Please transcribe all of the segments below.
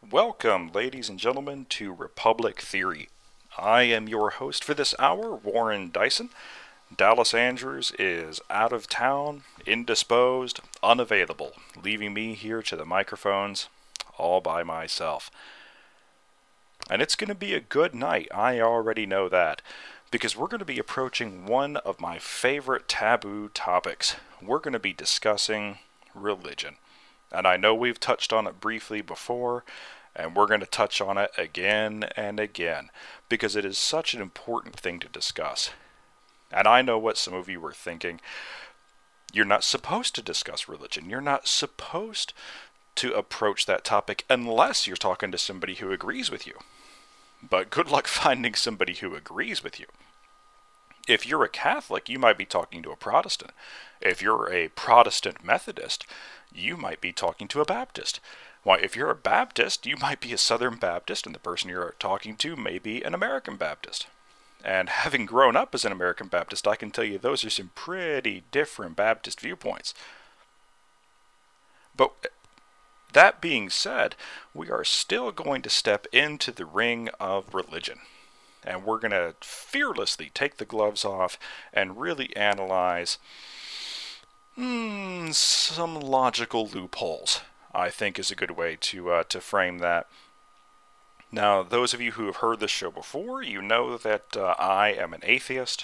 Welcome, ladies and gentlemen, to Republic Theory. I am your host for this hour, Warren Dyson. Dallas Andrews is out of town, indisposed, unavailable, leaving me here to the microphones all by myself. And it's going to be a good night, I already know that, because we're going to be approaching one of my favorite taboo topics. We're going to be discussing religion. And I know we've touched on it briefly before, and we're going to touch on it again and again, because it is such an important thing to discuss. And I know what some of you were thinking. You're not supposed to discuss religion. You're not supposed to approach that topic unless you're talking to somebody who agrees with you. But good luck finding somebody who agrees with you. If you're a Catholic, you might be talking to a Protestant. If you're a Protestant Methodist, you might be talking to a Baptist. Why, if you're a Baptist, you might be a Southern Baptist, and the person you're talking to may be an American Baptist. And having grown up as an American Baptist, I can tell you those are some pretty different Baptist viewpoints. But that being said, we are still going to step into the ring of religion. And we're going to fearlessly take the gloves off and really analyze some logical loopholes, I think is a good way to frame that. Now, those of you who have heard this show before, you know that I am an atheist.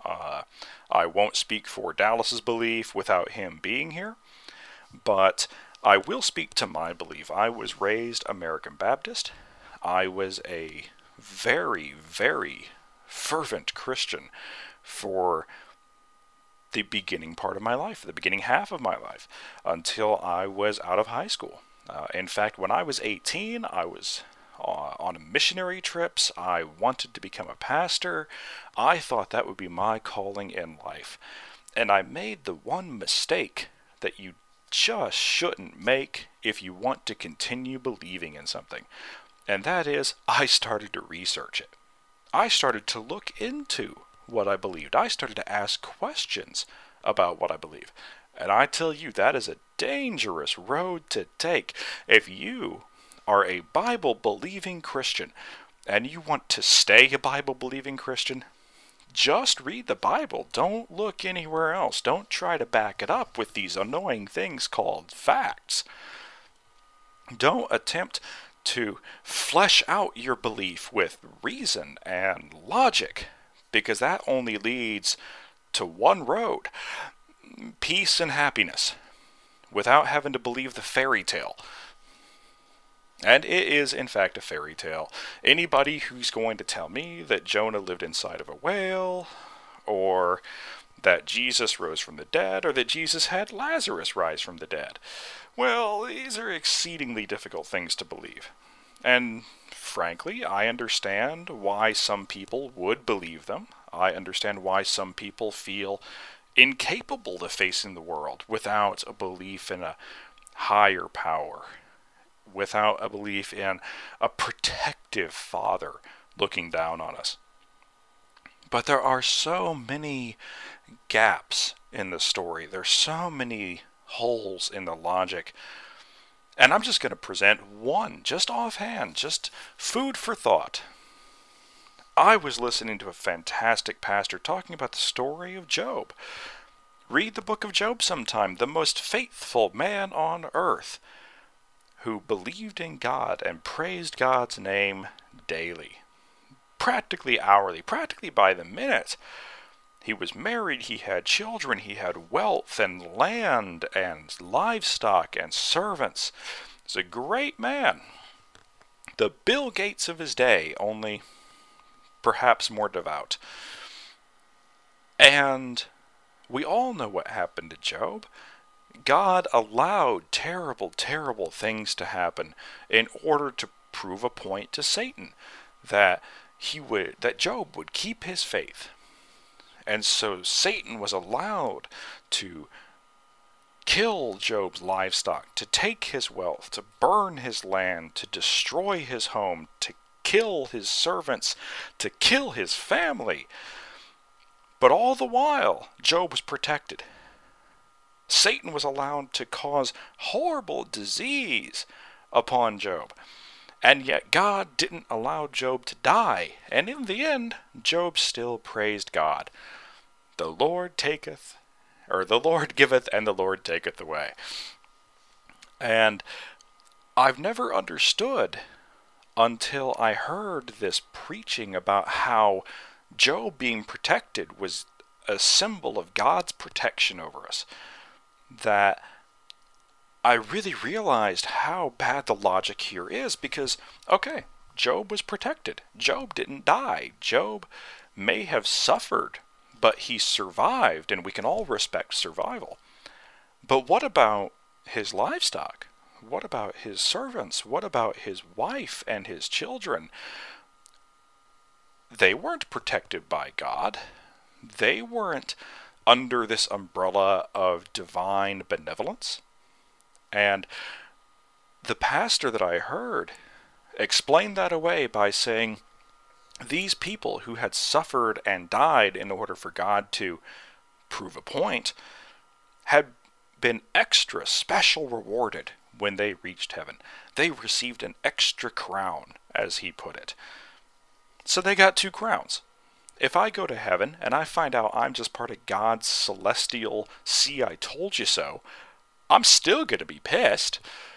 I won't speak for Dallas's belief without him being here, but I will speak to my belief. I was raised American Baptist. I was a very, very fervent Christian for the beginning part of my life, the beginning half of my life, until I was out of high school. In fact, when I was 18, I was on missionary trips. I wanted to become a pastor. I thought that would be my calling in life. And I made the one mistake that you just shouldn't make if you want to continue believing in something. And that is, I started to research it. I started to look into what I believed. I started to ask questions about what I believe. And I tell you, that is a dangerous road to take. If you are a Bible-believing Christian and you want to stay a Bible-believing Christian, just read the Bible. Don't look anywhere else. Don't try to back it up with these annoying things called facts. Don't attempt to flesh out your belief with reason and logic, because that only leads to one road: peace and happiness, without having to believe the fairy tale. And it is, in fact, a fairy tale. Anybody who's going to tell me that Jonah lived inside of a whale, or that Jesus rose from the dead, or that Jesus had Lazarus rise from the dead, well, these are exceedingly difficult things to believe. And frankly, I understand why some people would believe them. I understand why some people feel incapable of facing the world without a belief in a higher power, without a belief in a protective father looking down on us. But there are so many gaps in the story. There's so many holes in the logic. And I'm just going to present one, just offhand, just food for thought. I was listening to a fantastic pastor talking about the story of Job. Read the book of Job sometime. The most faithful man on earth, who believed in God and praised God's name daily, practically hourly, practically by the minute. He was married, he had children, he had wealth and land and livestock and servants. He's a great man. The Bill Gates of his day, only perhaps more devout. And we all know what happened to Job. God allowed terrible, terrible things to happen in order to prove a point to Satan that Job would keep his faith. And so Satan was allowed to kill Job's livestock, to take his wealth, to burn his land, to destroy his home, to kill his servants, to kill his family. But all the while, Job was protected. Satan was allowed to cause horrible disease upon Job. And yet God didn't allow Job to die. And in the end, Job still praised God. The Lord taketh, or the Lord giveth, and the Lord taketh away. And I've never understood until I heard this preaching about how Job being protected was a symbol of God's protection over us, that I really realized how bad the logic here is, because, okay, Job was protected. Job didn't die. Job may have suffered, but he survived, and we can all respect survival. But what about his livestock? What about his servants? What about his wife and his children? They weren't protected by God. They weren't under this umbrella of divine benevolence. And the pastor that I heard explained that away by saying these people who had suffered and died in order for God to prove a point had been extra special rewarded when they reached heaven. They received an extra crown, as he put it. So they got 2 crowns. If I go to heaven and I find out I'm just part of God's celestial see I told you so, I'm still going to be pissed.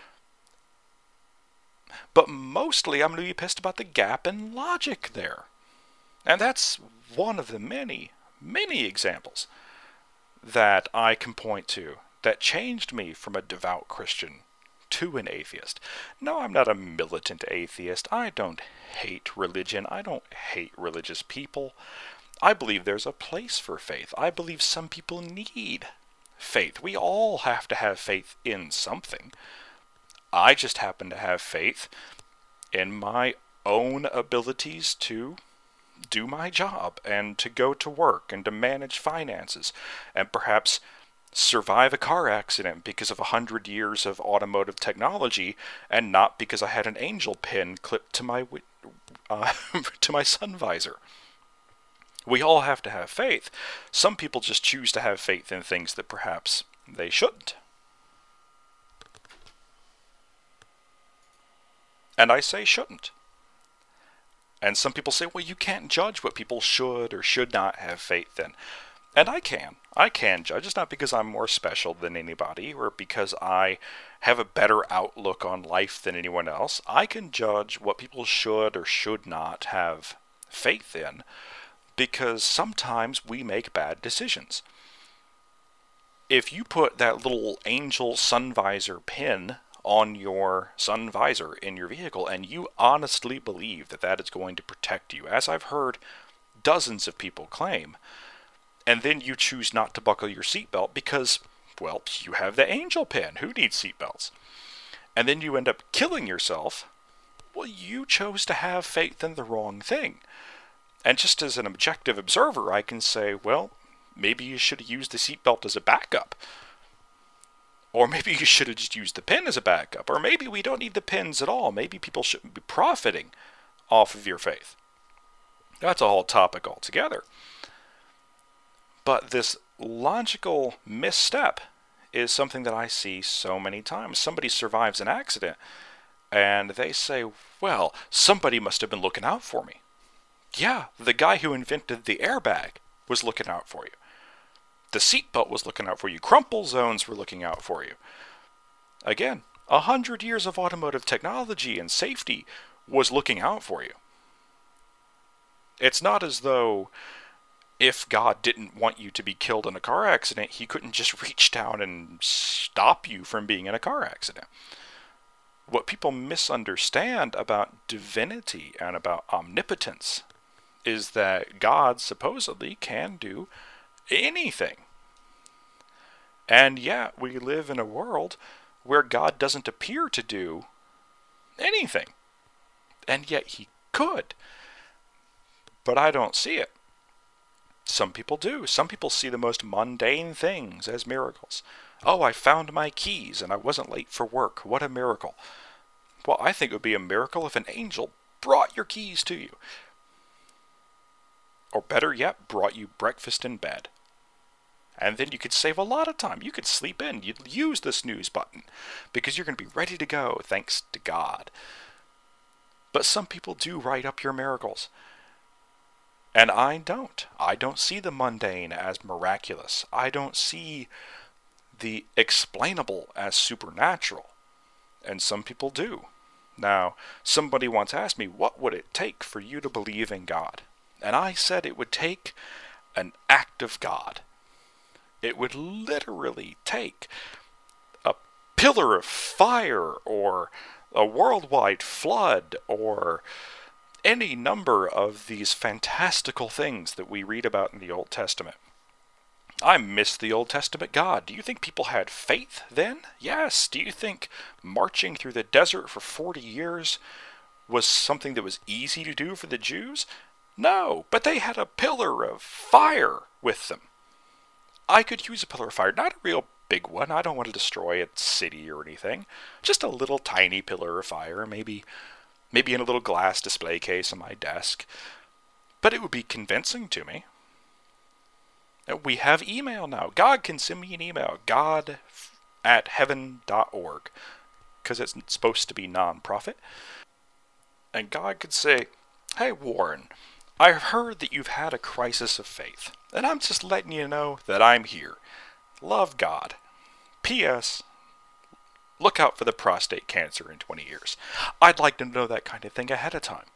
But mostly I'm going to be pissed about the gap in logic there. And that's one of the many, many examples that I can point to that changed me from a devout Christian to an atheist. No, I'm not a militant atheist. I don't hate religion. I don't hate religious people. I believe there's a place for faith. I believe some people need faith. We all have to have faith in something. I just happen to have faith in my own abilities to do my job and to go to work and to manage finances and perhaps survive a car accident because of 100 years of automotive technology and not because I had an angel pin clipped to my to my sun visor. We all have to have faith. Some people just choose to have faith in things that perhaps they shouldn't. And I say shouldn't. And some people say, well, you can't judge what people should or should not have faith in. And I can. I can judge. It's not because I'm more special than anybody or because I have a better outlook on life than anyone else. I can judge what people should or should not have faith in because sometimes we make bad decisions. If you put that little angel sun visor pin on your sun visor in your vehicle and you honestly believe that that is going to protect you, as I've heard dozens of people claim, and then you choose not to buckle your seatbelt because, well, you have the angel pin. Who needs seatbelts? And then you end up killing yourself. Well, you chose to have faith in the wrong thing. And just as an objective observer, I can say, well, maybe you should have used the seatbelt as a backup. Or maybe you should have just used the pin as a backup. Or maybe we don't need the pins at all. Maybe people shouldn't be profiting off of your faith. That's a whole topic altogether. But this logical misstep is something that I see so many times. Somebody survives an accident, and they say, well, somebody must have been looking out for me. Yeah, the guy who invented the airbag was looking out for you. The seatbelt was looking out for you. Crumple zones were looking out for you. Again, 100 years of automotive technology and safety was looking out for you. It's not as though if God didn't want you to be killed in a car accident, he couldn't just reach down and stop you from being in a car accident. What people misunderstand about divinity and about omnipotence is that God supposedly can do anything. And yet we live in a world where God doesn't appear to do anything. And yet he could. But I don't see it. Some people do. Some people see the most mundane things as miracles. Oh, I found my keys and I wasn't late for work. What a miracle. Well, I think it would be a miracle if an angel brought your keys to you. Or better yet, brought you breakfast in bed. And then you could save a lot of time. You could sleep in. You'd use the snooze button because you're going to be ready to go thanks to God. But some people do write up your miracles. And I don't. I don't see the mundane as miraculous. I don't see the explainable as supernatural. And some people do. Now, somebody once asked me, what would it take for you to believe in God? And I said it would take an act of God. It would literally take a pillar of fire or a worldwide flood or any number of these fantastical things that we read about in the Old Testament. I miss the Old Testament God. Do you think people had faith then? Yes. Do you think marching through the desert for 40 years was something that was easy to do for the Jews? No, but they had a pillar of fire with them. I could use a pillar of fire, not a real big one. I don't want to destroy a city or anything. Just a little tiny pillar of fire, maybe in a little glass display case on my desk. But it would be convincing to me. We have email now. God can send me an email, god@heaven.org, because it's supposed to be non-profit. And God could say, hey Warren, I've heard that you've had a crisis of faith, and I'm just letting you know that I'm here. Love, God. P.S. Look out for the prostate cancer in 20 years. I'd like to know that kind of thing ahead of time.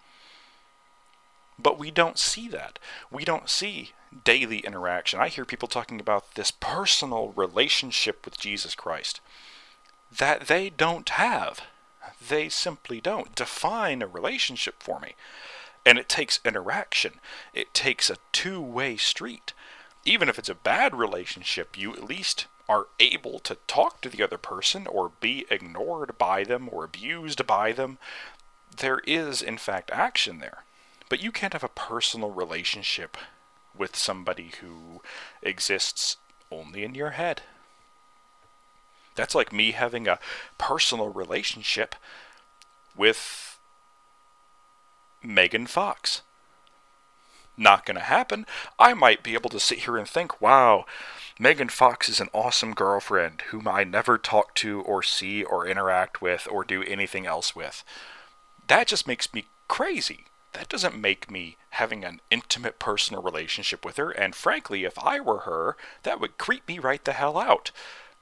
But we don't see that. We don't see daily interaction. I hear people talking about this personal relationship with Jesus Christ that they don't have. They simply don't. Define a relationship for me. And it takes interaction. It takes a two-way street. Even if it's a bad relationship, you at least are able to talk to the other person or be ignored by them or abused by them. There is, in fact, action there. But you can't have a personal relationship with somebody who exists only in your head. That's like me having a personal relationship with Megan Fox. Not going to happen. I might be able to sit here and think, wow, Megan Fox is an awesome girlfriend whom I never talk to or see or interact with or do anything else with. That just makes me crazy. That doesn't make me having an intimate personal relationship with her, and frankly, if I were her, that would creep me right the hell out.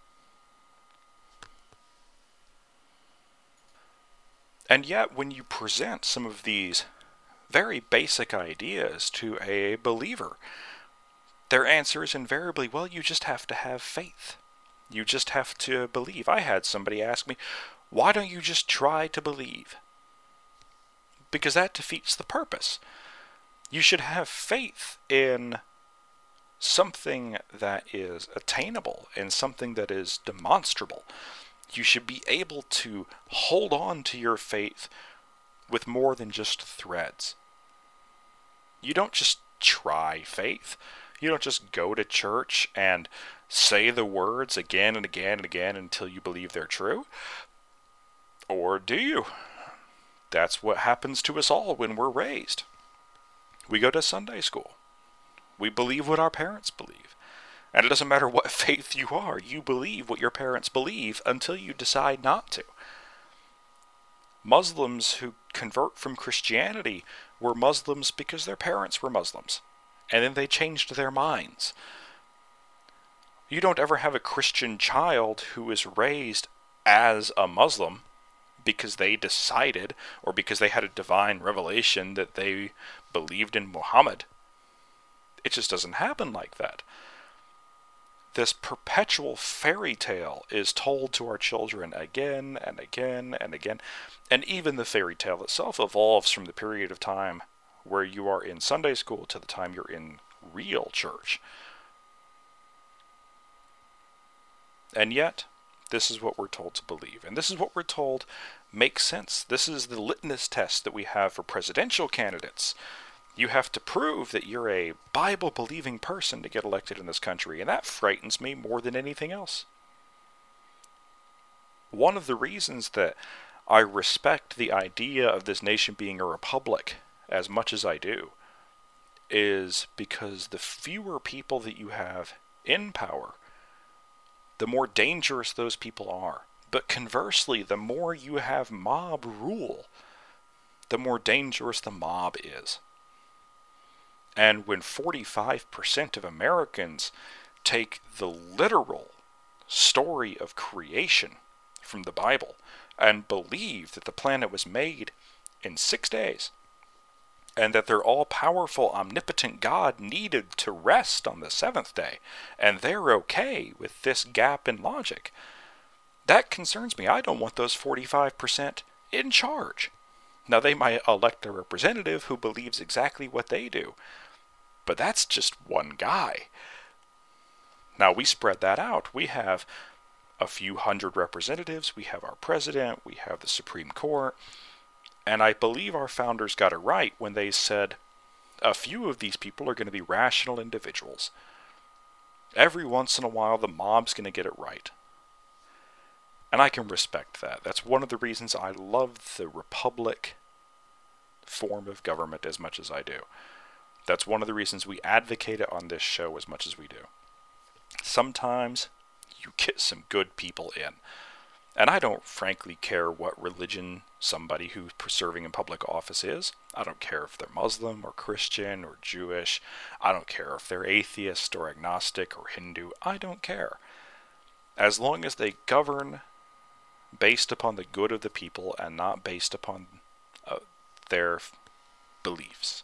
And yet, when you present some of these very basic ideas to a believer, their answer is invariably, well, you just have to have faith. You just have to believe. I had somebody ask me, why don't you just try to believe? Because that defeats the purpose. You should have faith in something that is attainable, in something that is demonstrable. You should be able to hold on to your faith with more than just threads. You don't just try faith. You don't just go to church and say the words again and again and again until you believe they're true. Or do you? That's what happens to us all when we're raised. We go to Sunday school. We believe what our parents believe. And it doesn't matter what faith you are, you believe what your parents believe until you decide not to. Muslims who convert from Christianity were Muslims because their parents were Muslims. And then they changed their minds. You don't ever have a Christian child who is raised as a Muslim because they decided, or because they had a divine revelation that they believed in Muhammad. It just doesn't happen like that. This perpetual fairy tale is told to our children again and again and again. And even the fairy tale itself evolves from the period of time where you are in Sunday school to the time you're in real church. And yet, this is what we're told to believe. And this is what we're told makes sense. This is the litmus test that we have for presidential candidates. You have to prove that you're a Bible-believing person to get elected in this country, and that frightens me more than anything else. One of the reasons that I respect the idea of this nation being a republic as much as I do is because the fewer people that you have in power, the more dangerous those people are. But conversely, the more you have mob rule, the more dangerous the mob is. And when 45% of Americans take the literal story of creation from the Bible and believe that the planet was made in 6 days, and that their all-powerful, omnipotent God needed to rest on the 7th day, and they're okay with this gap in logic, that concerns me. I don't want those 45% in charge. Now, they might elect a representative who believes exactly what they do, but that's just one guy. Now, we spread that out. We have a few hundred representatives, we have our president, we have the Supreme Court, and I believe our founders got it right when they said a few of these people are going to be rational individuals. Every once in a while, the mob's going to get it right. And I can respect that. That's one of the reasons I love the republic form of government as much as I do. That's one of the reasons we advocate it on this show as much as we do. Sometimes you get some good people in. And I don't frankly care what religion somebody who's serving in public office is. I don't care if they're Muslim or Christian or Jewish. I don't care if they're atheist or agnostic or Hindu. I don't care. As long as they govern based upon the good of the people and not based upon their beliefs.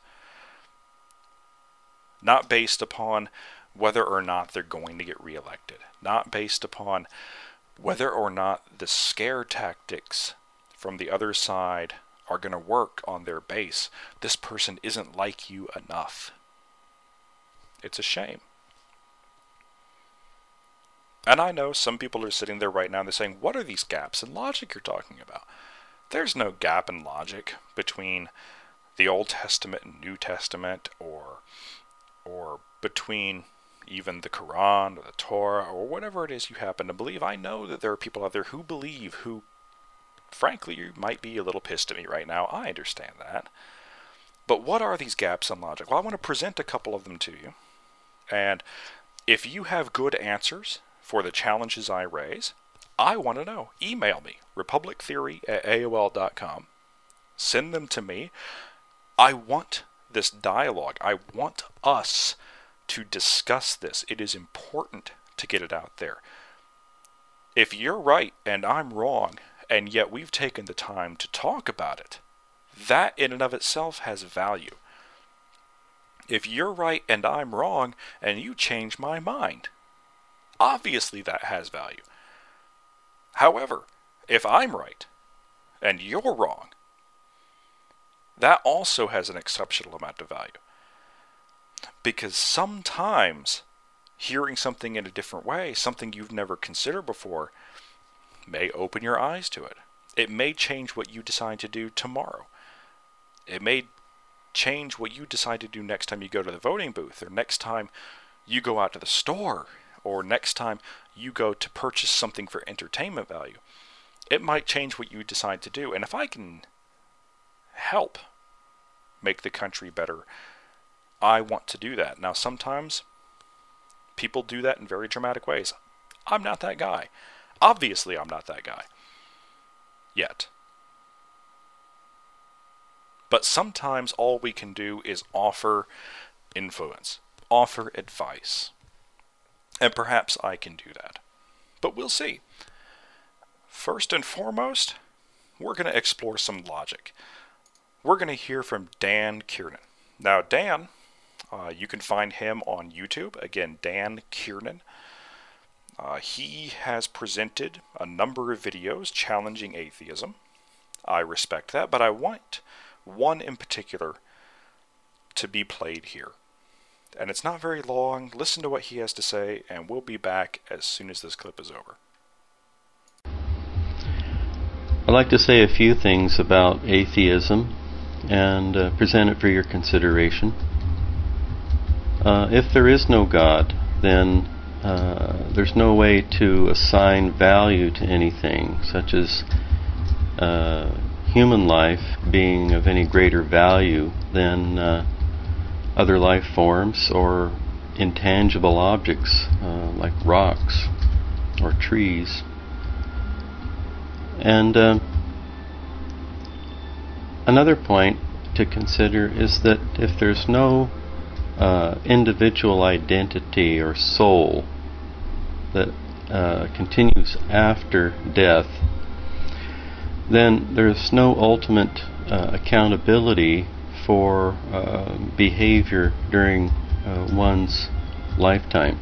Not based upon whether or not they're going to get reelected. Not based upon whether or not the scare tactics from the other side are going to work on their base. This person isn't like you enough. It's a shame. And I know some people are sitting there right now and they're saying, what are these gaps in logic you're talking about? There's no gap in logic between the Old Testament and New Testament, or between even the Quran or the Torah or whatever it is you happen to believe. I know that there are people out there who believe, who frankly you might be a little pissed at me right now. I understand that. But what are these gaps in logic? Well, I want to present a couple of them to you. And if you have good answers for the challenges I raise, I want to know. Email me, republictheory@aol.com. Send them to me. I want this dialogue. I want us to discuss this. It is important to get it out there. If you're right and I'm wrong, and yet we've taken the time to talk about it, that in and of itself has value. If you're right and I'm wrong, and you change my mind, obviously that has value. However, if I'm right and you're wrong, that also has an exceptional amount of value. Because sometimes hearing something in a different way, something you've never considered before, may open your eyes to it. It may change what you decide to do tomorrow. It may change what you decide to do next time you go to the voting booth, or next time you go out to the store, or next time you go to purchase something for entertainment value. It might change what you decide to do. And if I can help make the country better, I want to do that. Now, sometimes people do that in very dramatic ways. I'm not that guy. Obviously, I'm not that guy. Yet. But sometimes all we can do is offer influence, offer advice. And perhaps I can do that. But we'll see. First and foremost, we're going to explore some logic. We're going to hear from Dan Kiernan. Now, Dan, you can find him on YouTube. Again, Dan Kiernan. He has presented a number of videos challenging atheism. I respect that, but I want one in particular to be played here. And it's not very long. Listen to what he has to say, and we'll be back as soon as this clip is over. I'd like to say a few things about atheism and present it for your consideration. If there is no God, then there's no way to assign value to anything, such as human life being of any greater value than other life forms or intangible objects like rocks or trees. And Another point to consider is that if there's no individual identity or soul that continues after death, then there's no ultimate accountability for behavior during one's lifetime.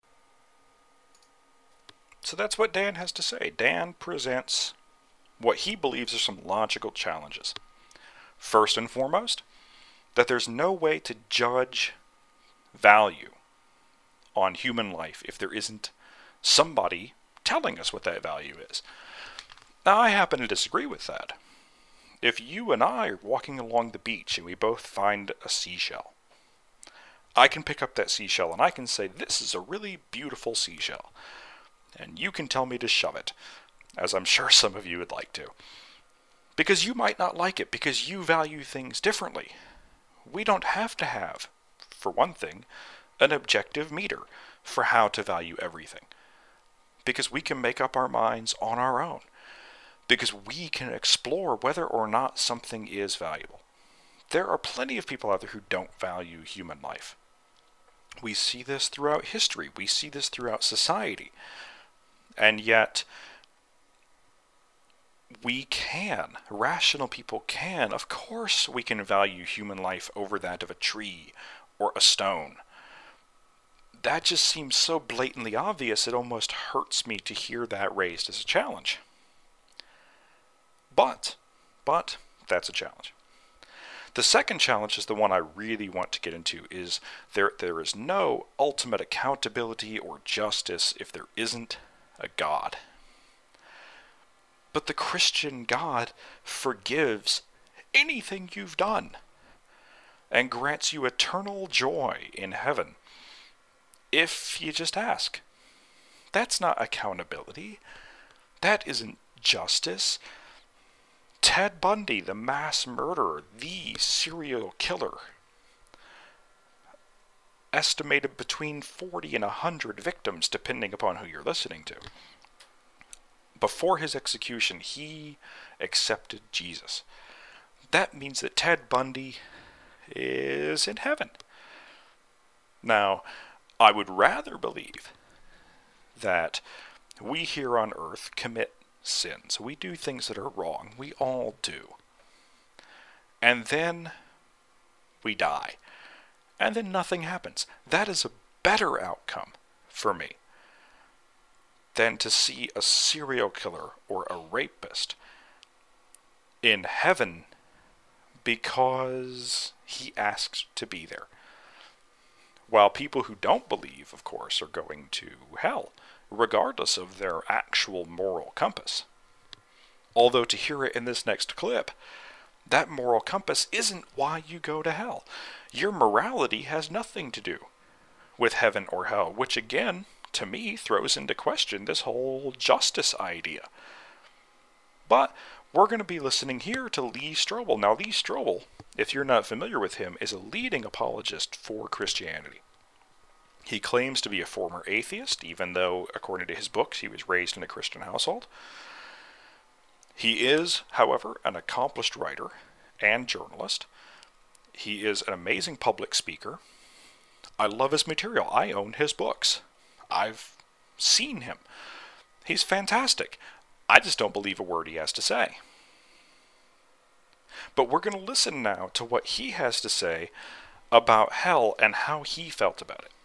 So that's what Dan has to say. Dan presents what he believes are some logical challenges. First and foremost, that there's no way to judge value on human life if there isn't somebody telling us what that value is. Now, I happen to disagree with that. If you and I are walking along the beach and we both find a seashell, I can pick up that seashell and I can say, this is a really beautiful seashell. And you can tell me to shove it, as I'm sure some of you would like to. Because you might not like it, because you value things differently. We don't have to have, for one thing, an objective meter for how to value everything. Because we can make up our minds on our own. Because we can explore whether or not something is valuable. There are plenty of people out there who don't value human life. We see this throughout history. We see this throughout society. And yet, we can, rational people can, of course we can value human life over that of a tree or a stone. That just seems so blatantly obvious it almost hurts me to hear that raised as a challenge. But, that's a challenge. The second challenge is the one I really want to get into, is there is no ultimate accountability or justice if there isn't a God. But the Christian God forgives anything you've done and grants you eternal joy in heaven if you just ask. That's not accountability. That isn't justice. Ted Bundy, the mass murderer, the serial killer, estimated between 40 and 100 victims, depending upon who you're listening to. Before his execution, he accepted Jesus. That means that Ted Bundy is in heaven. Now, I would rather believe that we here on earth commit sins. We do things that are wrong. We all do. And then we die. And then nothing happens. That is a better outcome for me than to see a serial killer or a rapist in heaven because he asked to be there. While people who don't believe, of course, are going to hell, regardless of their actual moral compass. Although to hear it in this next clip, that moral compass isn't why you go to hell. Your morality has nothing to do with heaven or hell, which again, to me, throws into question this whole justice idea. But we're going to be listening here to Lee Strobel. Now, Lee Strobel, if you're not familiar with him, is a leading apologist for Christianity. He claims to be a former atheist, even though, according to his books, he was raised in a Christian household. He is, however, an accomplished writer and journalist. He is an amazing public speaker. I love his material. I own his books. I've seen him. He's fantastic. I just don't believe a word he has to say. But we're going to listen now to what he has to say about hell and how he felt about it.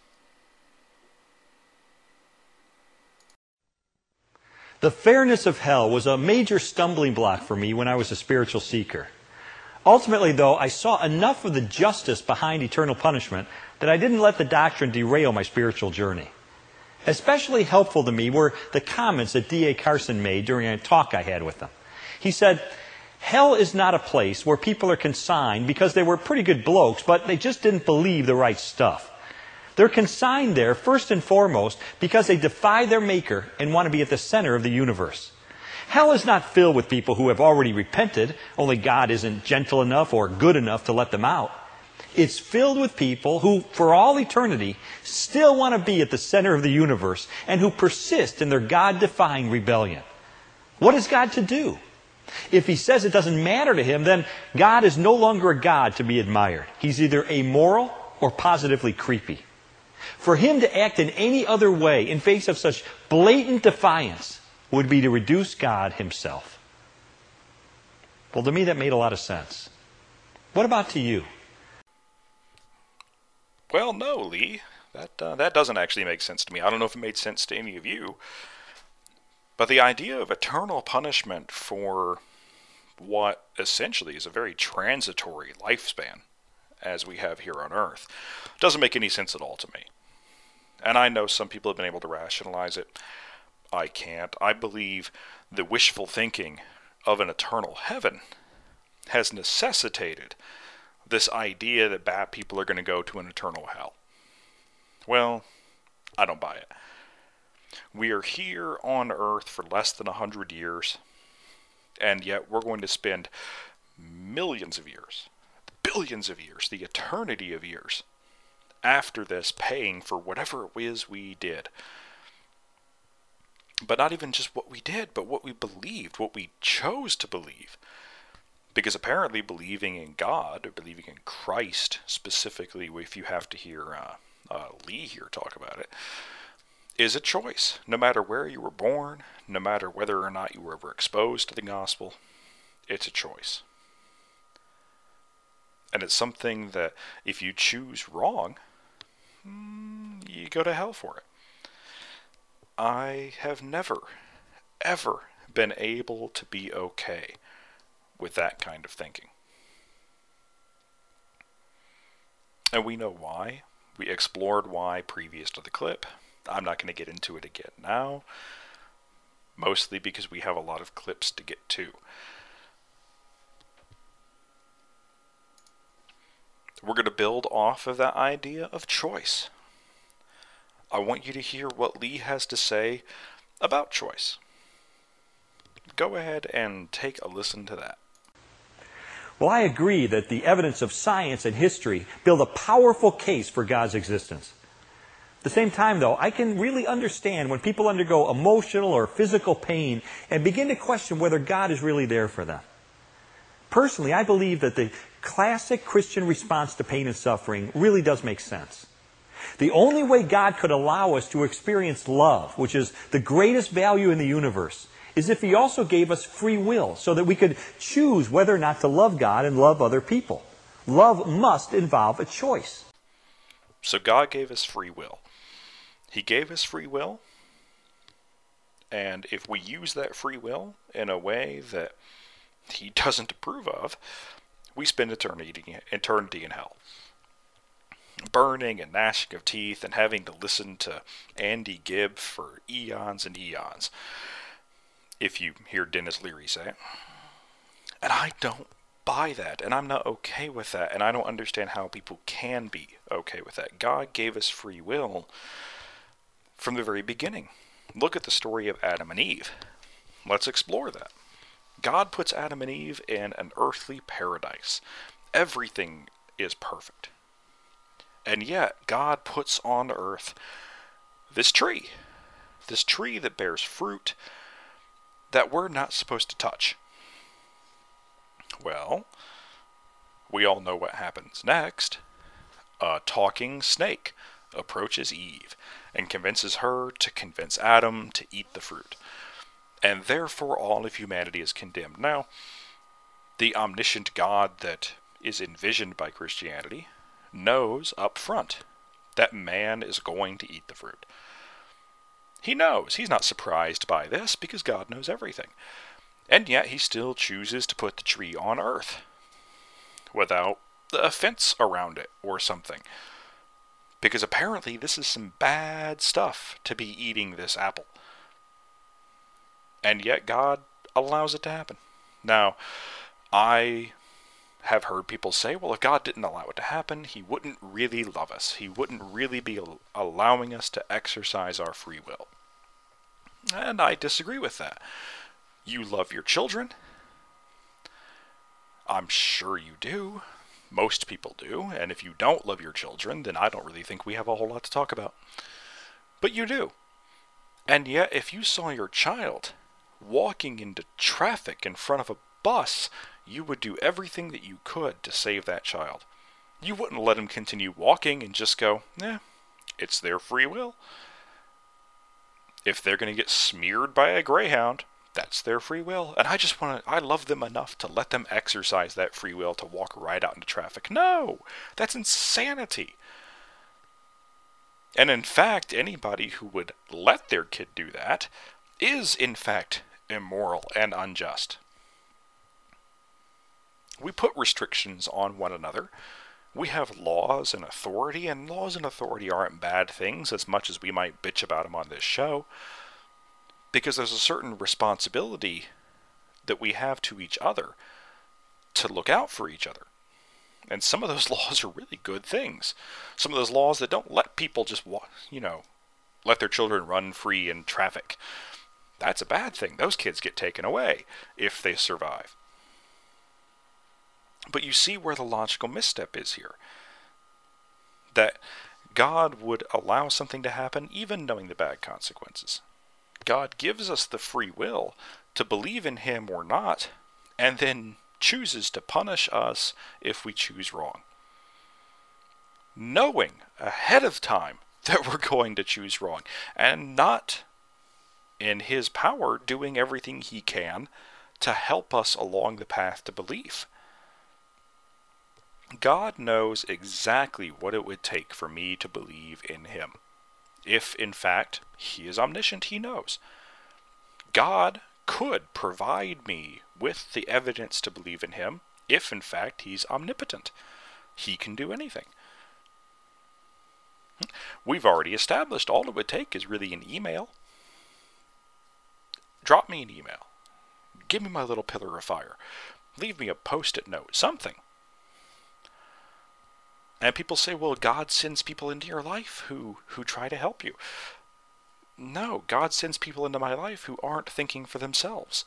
The fairness of hell was a major stumbling block for me when I was a spiritual seeker. Ultimately, though, I saw enough of the justice behind eternal punishment that I didn't let the doctrine derail my spiritual journey. Especially helpful to me were the comments that D.A. Carson made during a talk I had with him. He said, "Hell is not a place where people are consigned because they were pretty good blokes, but they just didn't believe the right stuff. They're consigned there, first and foremost, because they defy their Maker and want to be at the center of the universe. Hell is not filled with people who have already repented, only God isn't gentle enough or good enough to let them out. It's filled with people who, for all eternity, still want to be at the center of the universe and who persist in their God-defying rebellion. What is God to do? If he says it doesn't matter to him, then God is no longer a God to be admired. He's either amoral or positively creepy. For him to act in any other way in face of such blatant defiance would be to reduce God himself. Well, to me that made a lot of sense. What about to you? Well, no, Lee. That doesn't actually make sense to me. I don't know if it made sense to any of you. But the idea of eternal punishment for what essentially is a very transitory lifespan, as we have here on Earth, doesn't make any sense at all to me. And I know some people have been able to rationalize it. I can't. I believe the wishful thinking of an eternal heaven has necessitated this idea that bad people are going to go to an eternal hell. Well, I don't buy it. We are here on Earth for less than 100 years, and yet we're going to spend millions of years, billions of years, the eternity of years, after this paying for whatever it was we did. But not even just what we did, but what we believed, what we chose to believe. Because apparently believing in God, or believing in Christ specifically, if you have to hear Lee here talk about it, is a choice. No matter where you were born, no matter whether or not you were ever exposed to the gospel, it's a choice. And it's something that if you choose wrong, you go to hell for it. I have never, ever been able to be okay with that kind of thinking. And we know why. We explored why previous to the clip. I'm not going to get into it again now, mostly because we have a lot of clips to get to. We're going to build off of that idea of choice. I want you to hear what Lee has to say about choice. Go ahead and take a listen to that. Well, I agree that the evidence of science and history build a powerful case for God's existence. At the same time, though, I can really understand when people undergo emotional or physical pain and begin to question whether God is really there for them. Personally, I believe that the classic Christian response to pain and suffering really does make sense. The only way God could allow us to experience love, which is the greatest value in the universe, is if He also gave us free will so that we could choose whether or not to love God and love other people. Love must involve a choice. So God gave us free will. He gave us free will, and if we use that free will in a way that He doesn't approve of, we spend eternity in hell. Burning and gnashing of teeth and having to listen to Andy Gibb for eons and eons, if you hear Dennis Leary say it. And I don't buy that, and I'm not okay with that, and I don't understand how people can be okay with that. God gave us free will from the very beginning. Look at the story of Adam and Eve. Let's explore that. God puts Adam and Eve in an earthly paradise. Everything is perfect. And yet, God puts on earth this tree that bears fruit that we're not supposed to touch. Well, we all know what happens next. A talking snake approaches Eve and convinces her to convince Adam to eat the fruit. And therefore all of humanity is condemned. Now, the omniscient God that is envisioned by Christianity knows up front that man is going to eat the fruit. He knows. He's not surprised by this because God knows everything. And yet he still chooses to put the tree on earth without a fence around it or something. Because apparently this is some bad stuff to be eating this apple. And yet God allows it to happen. Now, I have heard people say, well, if God didn't allow it to happen, He wouldn't really love us. He wouldn't really be allowing us to exercise our free will. And I disagree with that. You love your children. I'm sure you do. Most people do. And if you don't love your children, then I don't really think we have a whole lot to talk about. But you do. And yet, if you saw your child walking into traffic in front of a bus, you would do everything that you could to save that child. You wouldn't let him continue walking and just go, it's their free will. If they're going to get smeared by a greyhound, that's their free will. And I love them enough to let them exercise that free will to walk right out into traffic. No, that's insanity. And in fact, anybody who would let their kid do that is, in fact, immoral and unjust. We put restrictions on one another. We have laws and authority, and laws and authority aren't bad things as much as we might bitch about them on this show, because there's a certain responsibility that we have to each other to look out for each other. And some of those laws are really good things. Some of those laws that don't let people just, let their children run free in traffic. That's a bad thing. Those kids get taken away if they survive. But you see where the logical misstep is here. That God would allow something to happen even knowing the bad consequences. God gives us the free will to believe in Him or not, and then chooses to punish us if we choose wrong. Knowing ahead of time that we're going to choose wrong, and not in His power doing everything He can to help us along the path to belief. God knows exactly what it would take for me to believe in Him. If, in fact, He is omniscient, He knows. God could provide me with the evidence to believe in Him if, in fact, He's omnipotent. He can do anything. We've already established all it would take is really an email. Drop me an email. Give me my little pillar of fire. Leave me a post-it note, something. And people say, well, God sends people into your life who try to help you. No, God sends people into my life who aren't thinking for themselves.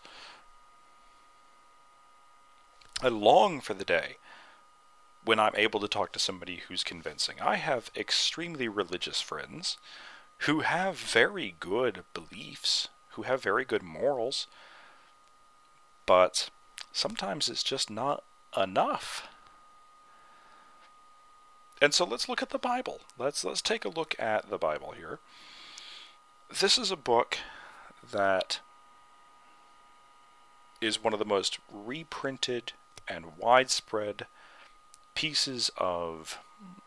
I long for the day when I'm able to talk to somebody who's convincing. I have extremely religious friends who have very good beliefs, who have very good morals, but sometimes it's just not enough. And so let's look at the Bible. Let's take a look at the Bible here. This is a book that is one of the most reprinted and widespread pieces of,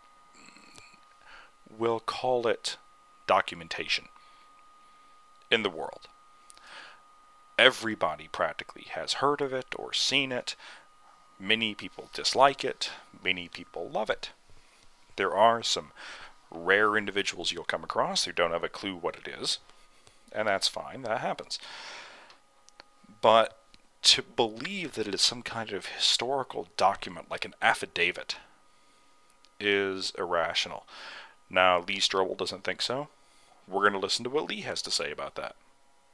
we'll call it, documentation in the world. Everybody practically has heard of it or seen it. Many people dislike it. Many people love it. There are some rare individuals you'll come across who don't have a clue what it is, and that's fine, that happens. But to believe that it is some kind of historical document, like an affidavit, is irrational. Now, Lee Strobel doesn't think so. We're going to listen to what Lee has to say about that.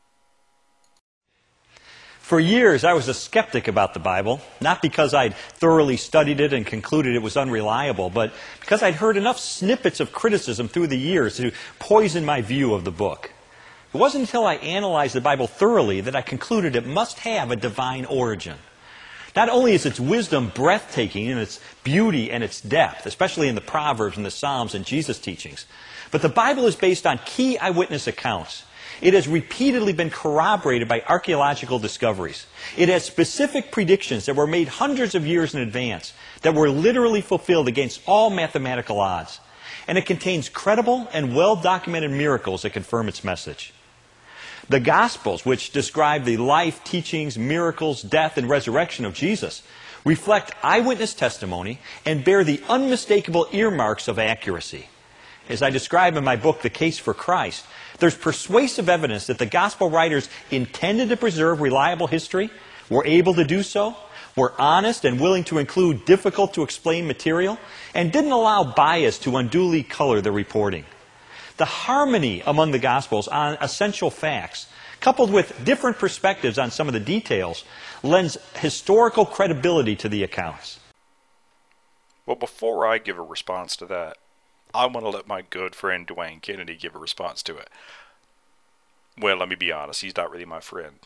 For years, I was a skeptic about the Bible, not because I'd thoroughly studied it and concluded it was unreliable, but because I'd heard enough snippets of criticism through the years to poison my view of the book. It wasn't until I analyzed the Bible thoroughly that I concluded it must have a divine origin. Not only is its wisdom breathtaking in its beauty and its depth, especially in the Proverbs and the Psalms and Jesus' teachings, but the Bible is based on key eyewitness accounts. It has repeatedly been corroborated by archaeological discoveries. It has specific predictions that were made hundreds of years in advance, that were literally fulfilled against all mathematical odds. And it contains credible and well-documented miracles that confirm its message. The Gospels, which describe the life, teachings, miracles, death, and resurrection of Jesus, reflect eyewitness testimony and bear the unmistakable earmarks of accuracy. As I describe in my book, The Case for Christ, there's persuasive evidence that the Gospel writers intended to preserve reliable history, were able to do so, were honest and willing to include difficult-to-explain material, and didn't allow bias to unduly color the reporting. The harmony among the Gospels on essential facts, coupled with different perspectives on some of the details, lends historical credibility to the accounts. Well, before I give a response to that, I want to let my good friend Dwayne Kennedy give a response to it. Well, let me be honest, he's not really my friend.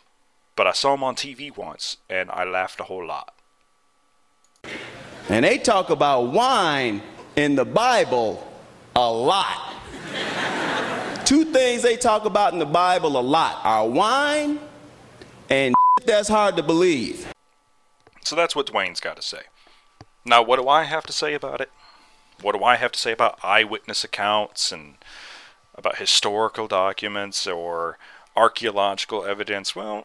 but I saw him on TV once, and I laughed a whole lot. And they talk about wine in the Bible a lot. Two things they talk about in the Bible a lot are wine and that's hard to believe. So that's what Dwayne's got to say. Now, what do I have to say about it? What do I have to say about eyewitness accounts and about historical documents or archaeological evidence? Well,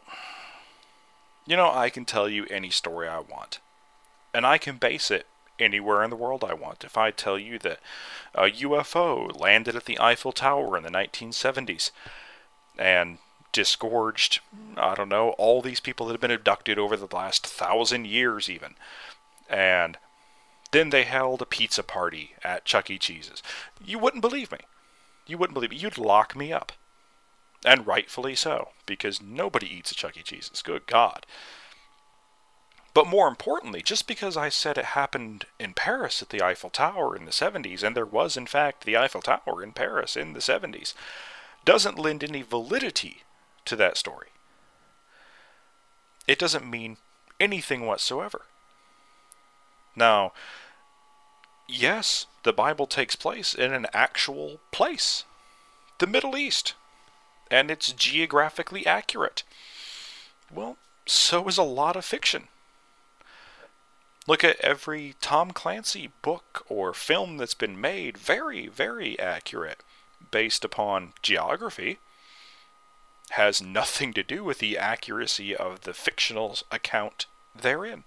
I can tell you any story I want. And I can base it anywhere in the world I want. If I tell you that a UFO landed at the Eiffel Tower in the 1970s and disgorged, all these people that have been abducted over the last 1,000 years even, and then they held a pizza party at Chuck E. Cheese's, you wouldn't believe me. You wouldn't believe me. You'd lock me up. And rightfully so, because nobody eats at Chuck E. Cheese's. Good God. But more importantly, just because I said it happened in Paris at the Eiffel Tower in the 70s, and there was in fact the Eiffel Tower in Paris in the 70s, doesn't lend any validity to that story. It doesn't mean anything whatsoever. Now, yes, the Bible takes place in an actual place, the Middle East, and it's geographically accurate. Well, so is a lot of fiction. Look at every Tom Clancy book or film that's been made, very, very accurate, based upon geography. Has nothing to do with the accuracy of the fictional account therein.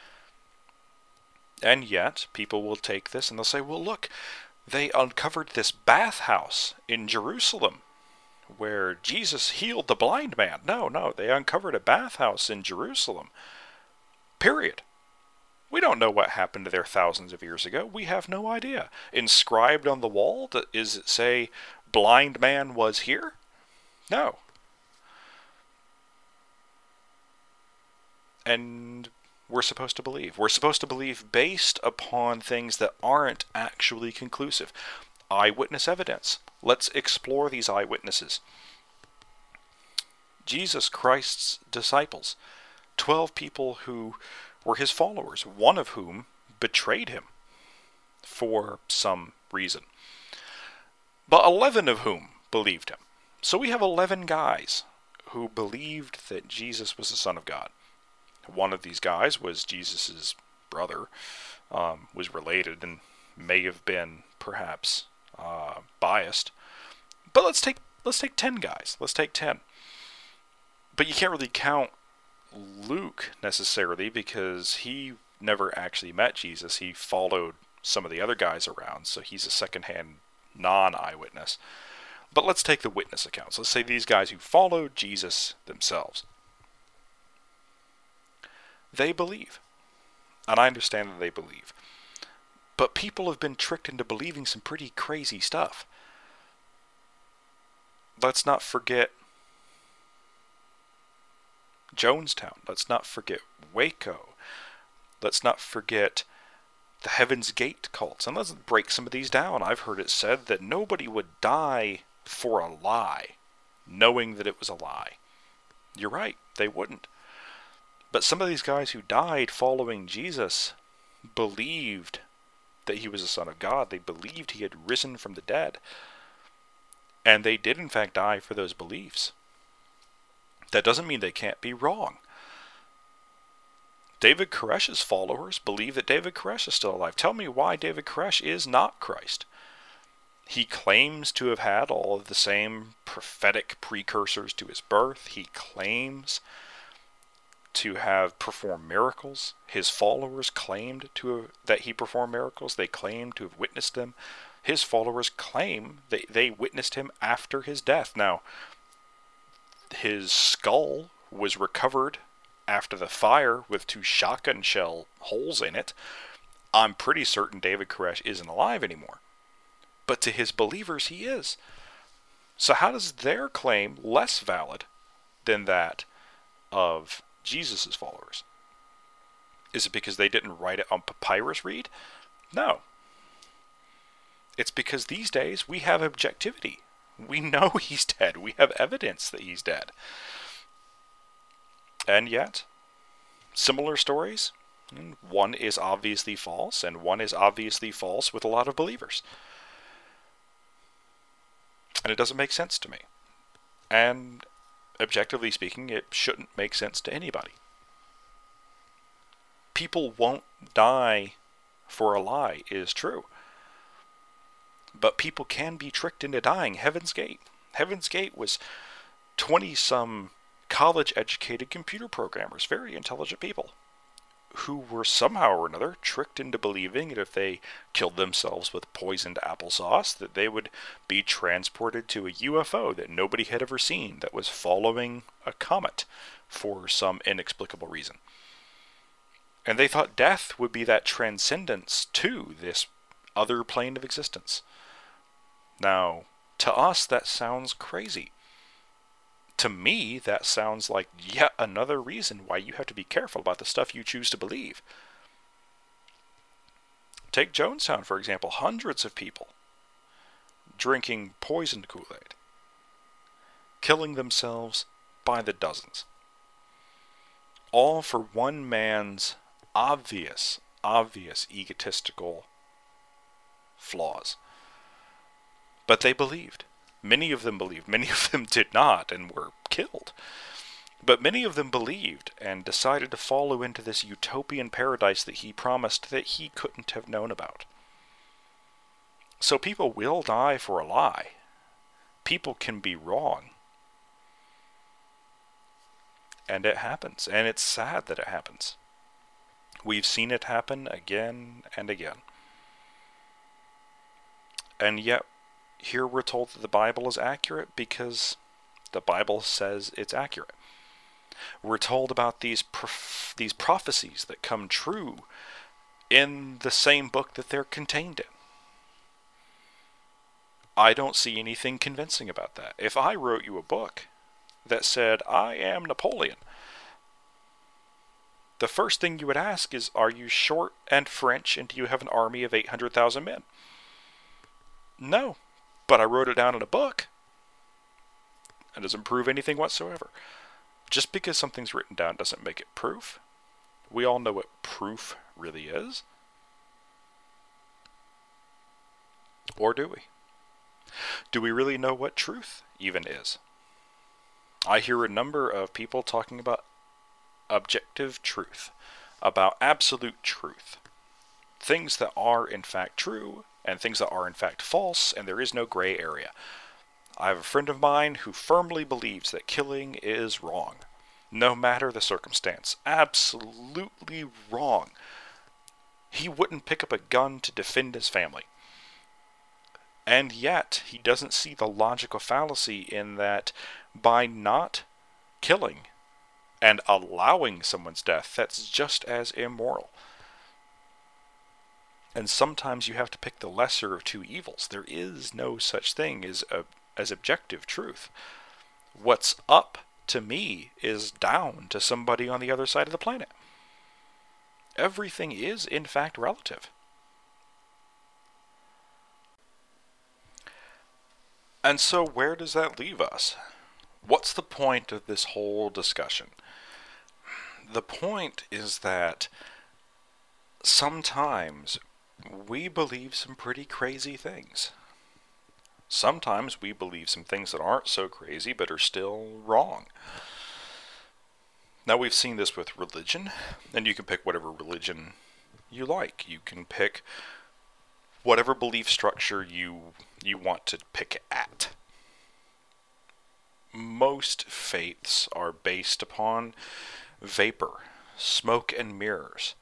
And yet, people will take this and they'll say, well, look, they uncovered this bathhouse in Jerusalem where Jesus healed the blind man. No, they uncovered a bathhouse in Jerusalem. Period. We don't know what happened there thousands of years ago. We have no idea. Inscribed on the wall, does it say, blind man was here? No. And we're supposed to believe. We're supposed to believe based upon things that aren't actually conclusive. Eyewitness evidence. Let's explore these eyewitnesses. Jesus Christ's disciples. 12 people who were his followers, one of whom betrayed him for some reason. But 11 of whom believed him. So we have 11 guys who believed that Jesus was the Son of God. One of these guys was Jesus' brother, was related and may have been perhaps biased. But let's take 10 guys. Let's take 10. But you can't really count Luke necessarily because he never actually met Jesus. He followed some of the other guys around, so he's a secondhand non-eyewitness. But let's take the witness accounts. Let's say these guys who followed Jesus themselves. They believe. And I understand that they believe. But people have been tricked into believing some pretty crazy stuff. Let's not forget Jonestown. Let's not forget Waco. Let's not forget the Heaven's Gate cults. And let's break some of these down. I've heard it said that nobody would die for a lie, knowing that it was a lie. You're right, they wouldn't. But some of these guys who died following Jesus believed that he was the Son of God. They believed he had risen from the dead. And they did in fact die for those beliefs. That doesn't mean they can't be wrong. David Koresh's followers believe that David Koresh is still alive. Tell me why David Koresh is not Christ. He claims to have had all of the same prophetic precursors to his birth. He claims to have performed miracles. His followers claimed that he performed miracles. They claimed to have witnessed them. His followers claim that they witnessed him after his death. Now, his skull was recovered after the fire with 2 shotgun shell holes in it. I'm pretty certain David Koresh isn't alive anymore. But to his believers, he is. So how does their claim less valid than that of Jesus' followers? Is it because they didn't write it on papyrus reed? No. It's because these days we have objectivity. We know he's dead. We have evidence that he's dead. And yet, similar stories, one is obviously false, and one is obviously false with a lot of believers. And it doesn't make sense to me. And objectively speaking, it shouldn't make sense to anybody. People won't die for a lie is true. But people can be tricked into dying. Heaven's Gate. Heaven's Gate was 20-some college-educated computer programmers, very intelligent people, who were somehow or another tricked into believing that if they killed themselves with poisoned applesauce, that they would be transported to a UFO that nobody had ever seen that was following a comet for some inexplicable reason. And they thought death would be that transcendence to this other plane of existence. Now, to us, that sounds crazy. To me, that sounds like yet another reason why you have to be careful about the stuff you choose to believe. Take Jonestown, for example. Hundreds of people drinking poisoned Kool-Aid, killing themselves by the dozens. All for one man's obvious egotistical flaws. But they believed. Many of them believed. Many of them did not and were killed. But many of them believed and decided to follow into this utopian paradise that he promised that he couldn't have known about. So people will die for a lie. People can be wrong. And it happens. And it's sad that it happens. We've seen it happen again and again. And yet, here we're told that the Bible is accurate because the Bible says it's accurate. We're told about these prophecies that come true in the same book that they're contained in. I don't see anything convincing about that. If I wrote you a book that said, I am Napoleon, the first thing you would ask is, are you short and French and do you have an army of 800,000 men? No, but I wrote it down in a book. It doesn't prove anything whatsoever. Just because something's written down doesn't make it proof. We all know what proof really is. Or do we? Do we really know what truth even is? I hear a number of people talking about objective truth, about absolute truth. Things that are in fact true, and things that are in fact false, and there is no gray area. I have a friend of mine who firmly believes that killing is wrong, no matter the circumstance. Absolutely wrong. He wouldn't pick up a gun to defend his family. And yet, he doesn't see the logical fallacy in that by not killing and allowing someone's death, that's just as immoral. And sometimes you have to pick the lesser of two evils. There is no such thing as objective truth. What's up to me is down to somebody on the other side of the planet. Everything is, in fact, relative. And so where does that leave us? What's the point of this whole discussion? The point is that sometimes we believe some pretty crazy things. Sometimes we believe some things that aren't so crazy but are still wrong. Now we've seen this with religion, and you can pick whatever religion you like. You can pick whatever belief structure you want to pick at. Most faiths are based upon vapor, smoke and mirrors,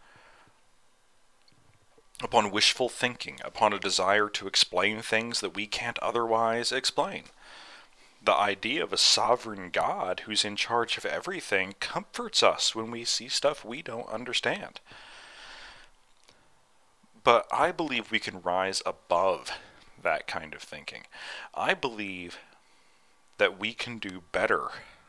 upon wishful thinking, upon a desire to explain things that we can't otherwise explain. The idea of a sovereign God who's in charge of everything comforts us when we see stuff we don't understand. But I believe we can rise above that kind of thinking. I believe that we can do better.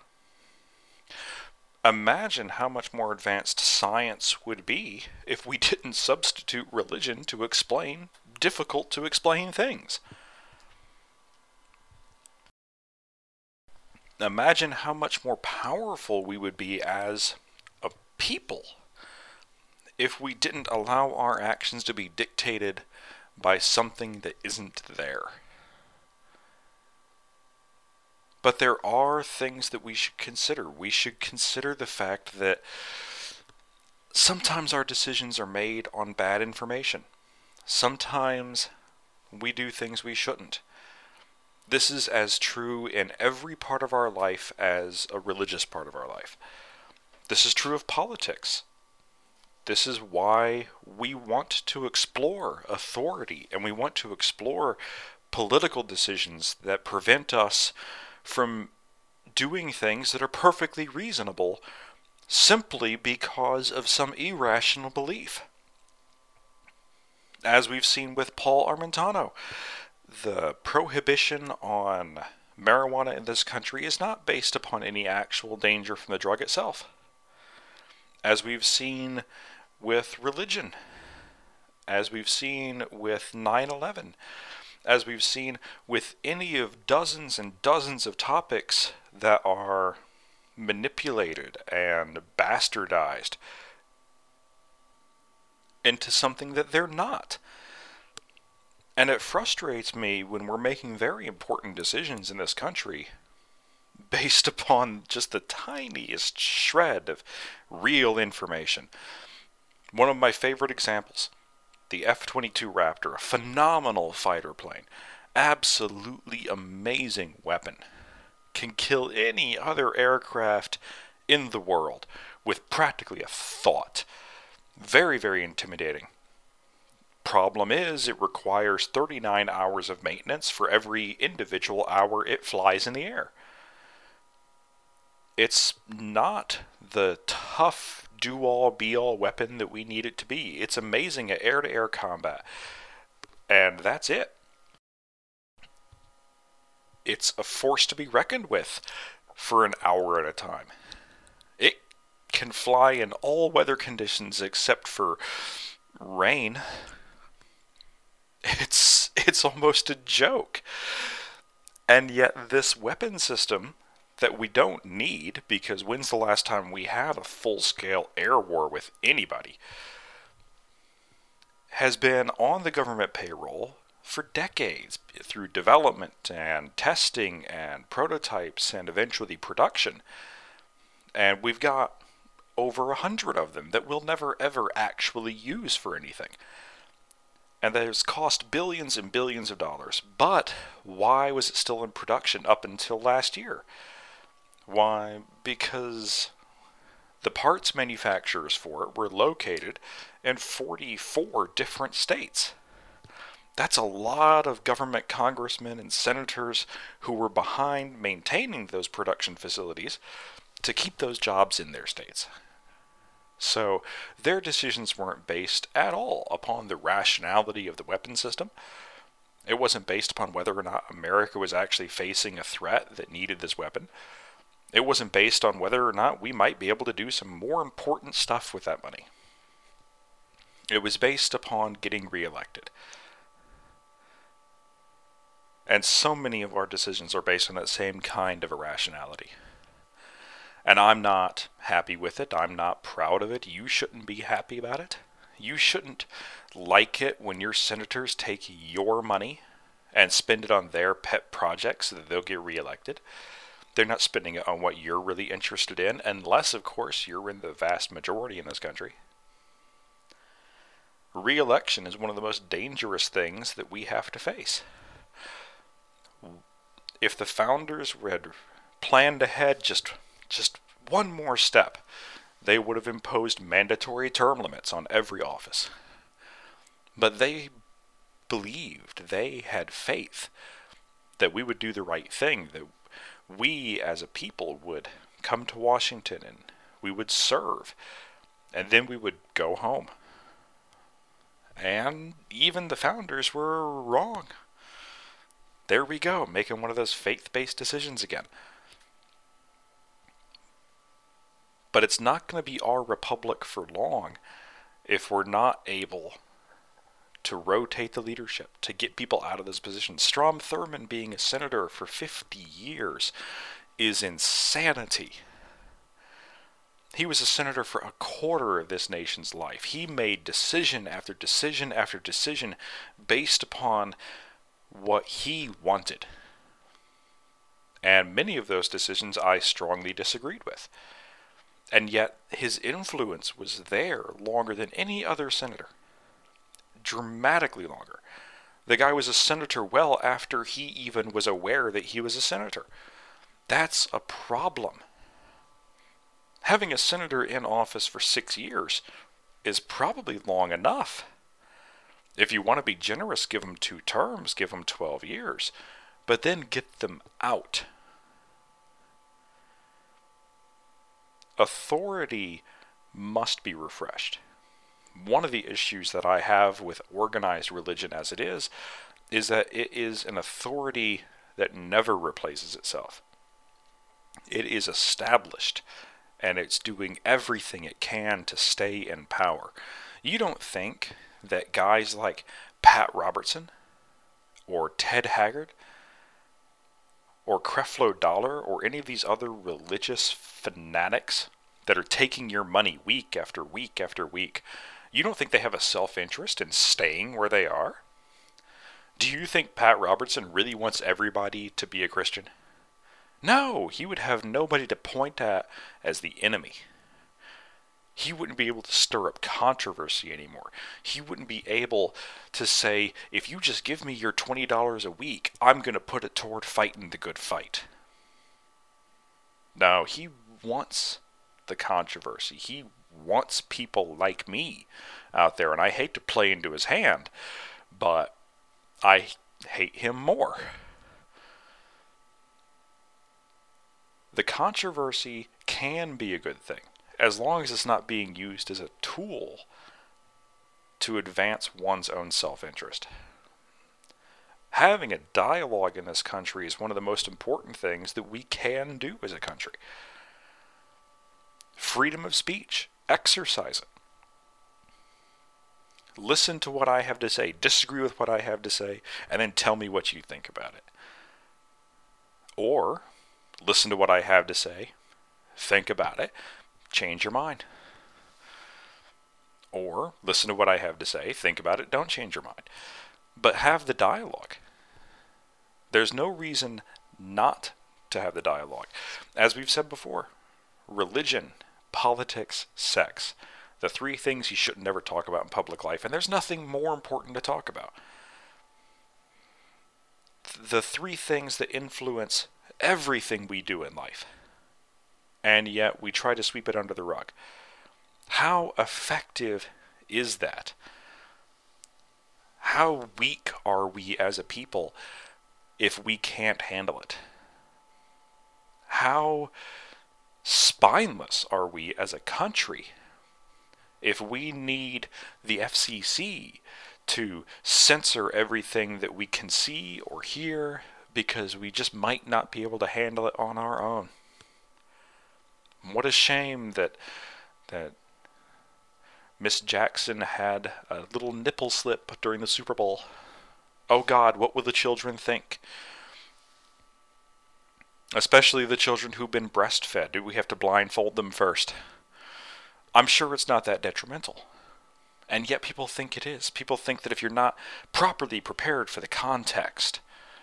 Imagine how much more advanced science would be if we didn't substitute religion to explain difficult to explain things. Imagine how much more powerful we would be as a people if we didn't allow our actions to be dictated by something that isn't there. But there are things that we should consider. We should consider the fact that sometimes our decisions are made on bad information. Sometimes we do things we shouldn't. This is as true in every part of our life as a religious part of our life. This is true of politics. This is why we want to explore authority, and we want to explore political decisions that prevent us from doing things that are perfectly reasonable simply because of some irrational belief. As we've seen with Paul Armentano, the prohibition on marijuana in this country is not based upon any actual danger from the drug itself. As we've seen with religion, as we've seen with 9/11, as we've seen with any of dozens and dozens of topics that are manipulated and bastardized into something that they're not. And it frustrates me when we're making very important decisions in this country based upon just the tiniest shred of real information. One of my favorite examples, the F-22 Raptor, a phenomenal fighter plane, absolutely amazing weapon, can kill any other aircraft in the world with practically a thought. Very, very intimidating. Problem is, it requires 39 hours of maintenance for every individual hour it flies in the air. It's not the tough do-all, be-all weapon that we need it to be. It's amazing at air-to-air combat. And that's it. It's a force to be reckoned with for an hour at a time. It can fly in all weather conditions except for rain. It's almost a joke. And yet this weapon system that we don't need, because when's the last time we had a full-scale air war with anybody, has been on the government payroll for decades through development and testing and prototypes and eventually production. And we've got over 100 of them that we'll never ever actually use for anything. And that has cost billions and billions of dollars. But why was it still in production up until last year? Why? Because the parts manufacturers for it were located in 44 different states. That's a lot of government congressmen and senators who were behind maintaining those production facilities to keep those jobs in their states. So their decisions weren't based at all upon the rationality of the weapon system. It wasn't based upon whether or not America was actually facing a threat that needed this weapon. It wasn't based on whether or not we might be able to do some more important stuff with that money. It was based upon getting reelected. And so many of our decisions are based on that same kind of irrationality. And I'm not happy with it. I'm not proud of it. You shouldn't be happy about it. You shouldn't like it when your senators take your money and spend it on their pet projects so that they'll get reelected. They're not spending it on what you're really interested in, unless, of course, you're in the vast majority in this country. Re-election is one of the most dangerous things that we have to face. If the founders had planned ahead just one more step, they would have imposed mandatory term limits on every office. But they believed, they had faith that we would do the right thing, that we as a people would come to Washington and we would serve, and then we would go home. And even the founders were wrong. There we go, making one of those faith-based decisions again. But it's not going to be our republic for long if we're not able to rotate the leadership, to get people out of those positions. Strom Thurmond being a senator for 50 years is insanity. He was a senator for a quarter of this nation's life. He made decision after decision after decision based upon what he wanted. And many of those decisions I strongly disagreed with. And yet his influence was there longer than any other senator. Dramatically longer. The guy was a senator well after he even was aware that he was a senator. That's a problem. Having a senator in office for 6 years is probably long enough. If you want to be generous, give them 2 terms, give them 12 years, but then get them out. Authority must be refreshed. One of the issues that I have with organized religion as it is that it is an authority that never replaces itself. It is established, and it's doing everything it can to stay in power. You don't think that guys like Pat Robertson, or Ted Haggard, or Creflo Dollar, or any of these other religious fanatics that are taking your money week after week after week, you don't think they have a self-interest in staying where they are? Do you think Pat Robertson really wants everybody to be a Christian? No, he would have nobody to point at as the enemy. He wouldn't be able to stir up controversy anymore. He wouldn't be able to say, if you just give me your $20 a week, I'm going to put it toward fighting the good fight. No, he wants the controversy. He wants people like me out there, and I hate to play into his hand, but I hate him more. The controversy can be a good thing, as long as it's not being used as a tool to advance one's own self-interest. Having a dialogue in this country is one of the most important things that we can do as a country. Freedom of speech. Exercise it. Listen to what I have to say. Disagree with what I have to say, and then tell me what you think about it. Or listen to what I have to say, think about it, change your mind. Or listen to what I have to say, think about it, don't change your mind. But have the dialogue. There's no reason not to have the dialogue. As we've said before, religion, politics, sex. The 3 things you should never talk about in public life, and there's nothing more important to talk about. The 3 things that influence everything we do in life. And yet we try to sweep it under the rug. How effective is that? How weak are we as a people if we can't handle it? How spineless are we as a country if we need the FCC to censor everything that we can see or hear because we just might not be able to handle it on our own? What a shame that Miss Jackson had a little nipple slip during the Super Bowl. Oh God, what will the children think? Especially the children who've been breastfed. Do we have to blindfold them first? I'm sure it's not that detrimental. And yet people think it is. People think that if you're not properly prepared for the context,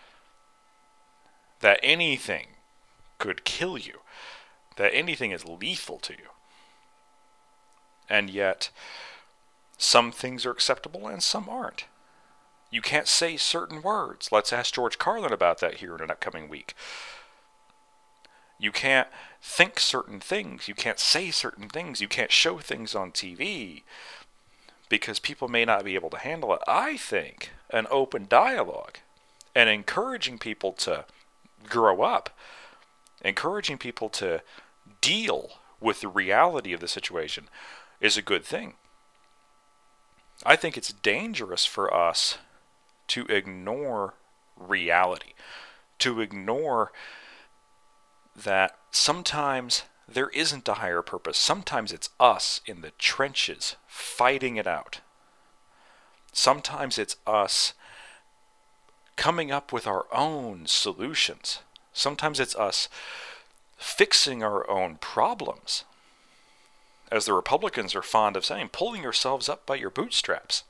that anything could kill you, that anything is lethal to you. And yet, some things are acceptable and some aren't. You can't say certain words. Let's ask George Carlin about that here in an upcoming week. You can't think certain things. You can't say certain things. You can't show things on TV because people may not be able to handle it. I think an open dialogue and encouraging people to grow up, encouraging people to deal with the reality of the situation is a good thing. I think it's dangerous for us to ignore reality, to ignore that sometimes there isn't a higher purpose. Sometimes it's us in the trenches fighting it out. Sometimes it's us coming up with our own solutions. Sometimes it's us fixing our own problems. As the Republicans are fond of saying, pulling yourselves up by your bootstraps.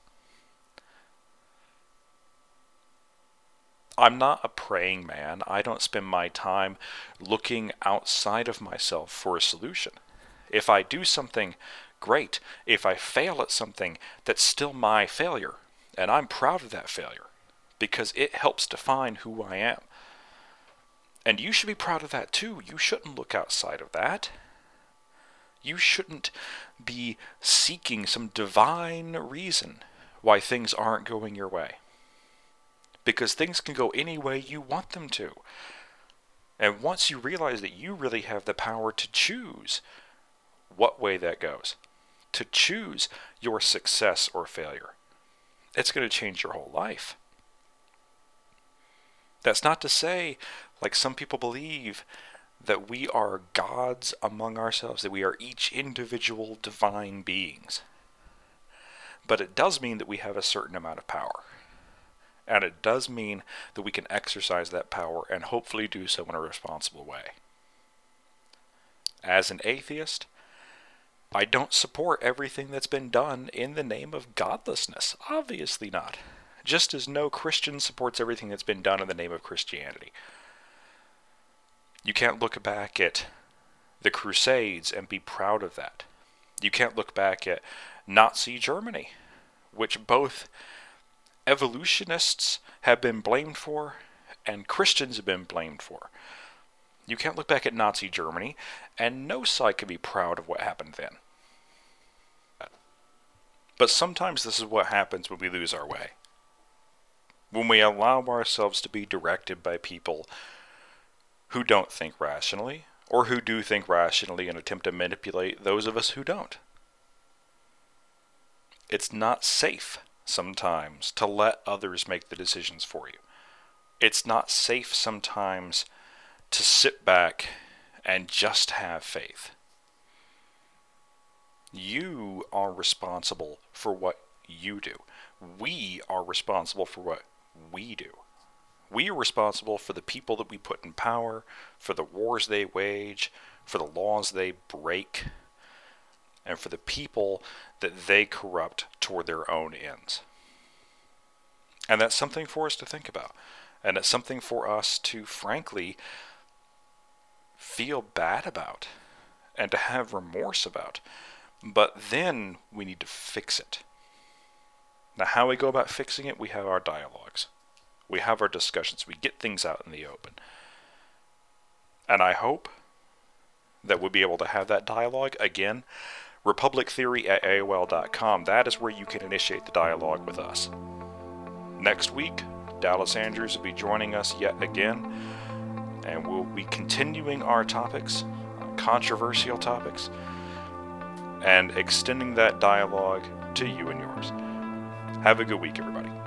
I'm not a praying man. I don't spend my time looking outside of myself for a solution. If I do something, great. If I fail at something, that's still my failure. And I'm proud of that failure because it helps define who I am. And you should be proud of that too. You shouldn't look outside of that. You shouldn't be seeking some divine reason why things aren't going your way. Because things can go any way you want them to. And once you realize that you really have the power to choose what way that goes, to choose your success or failure, it's going to change your whole life. That's not to say, like some people believe, that we are gods among ourselves, that we are each individual divine beings. But it does mean that we have a certain amount of power. And it does mean that we can exercise that power and hopefully do so in a responsible way. As an atheist, I don't support everything that's been done in the name of godlessness. Obviously not. Just as no Christian supports everything that's been done in the name of Christianity. You can't look back at the Crusades and be proud of that. You can't look back at Nazi Germany, which both evolutionists have been blamed for and Christians have been blamed for. You can't look back at Nazi Germany and no side can be proud of what happened then. But sometimes this is what happens when we lose our way. When we allow ourselves to be directed by people who don't think rationally, or who do think rationally and attempt to manipulate those of us who don't. It's not safe sometimes to let others make the decisions for you. It's not safe sometimes to sit back and just have faith. You are responsible for what you do. We are responsible for what we do. We are responsible for the people that we put in power, for the wars they wage, for the laws they break, and for the people that they corrupt toward their own ends. And that's something for us to think about. And it's something for us to, frankly, feel bad about and to have remorse about. But then we need to fix it. Now, how we go about fixing it, we have our dialogues. We have our discussions. We get things out in the open. And I hope that we'll be able to have that dialogue. Again, republictheory@aol.com. That is where you can initiate the dialogue with us. Next week, Dallas Andrews will be joining us yet again. And we'll be continuing our topics, controversial topics, and extending that dialogue to you and yours. Have a good week, everybody.